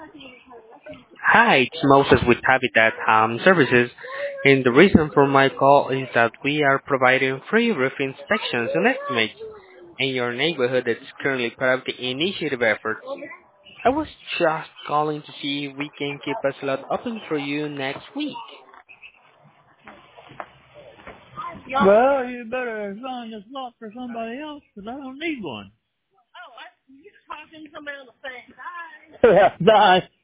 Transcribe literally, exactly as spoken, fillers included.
Hi, it's Moses with Habitat Home Services, and the reason for my call is that we are providing free roof inspections and estimates in your neighborhood that's currently part of the initiative effort. I was just calling to see if we can keep a slot open for you next week. Well, you better find a slot for somebody else because I don't need one. Yeah, bye.